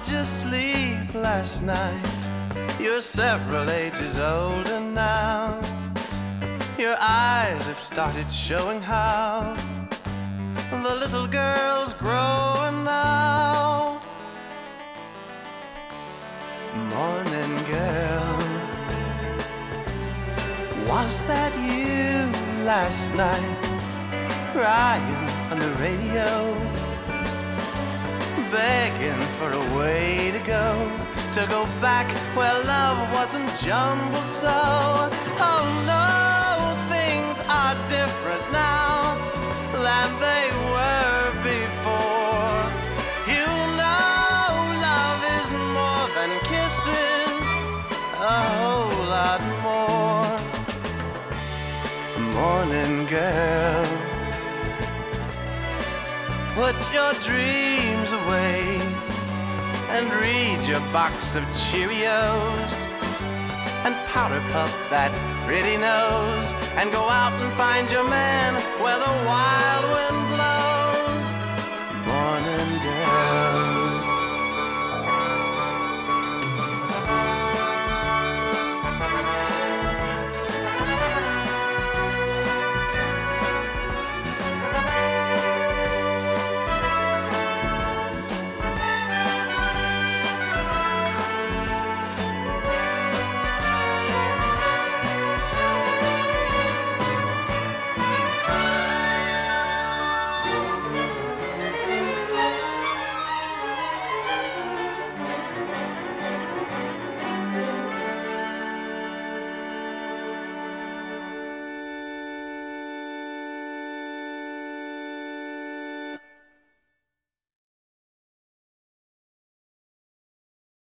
you sleep last night? You're several ages older now. Your eyes have started showing how the little girl's growing now. Morning girl, was that you last night? Crying on the radio, begging for a way to go back where love wasn't jumbled so. Oh no, things are different now than they were before. You know love is more than kisses, a whole lot more. Morning girl, put your dreams away and read your box of Cheerios and powder puff that pretty nose and go out and find your man where the wild wind blows.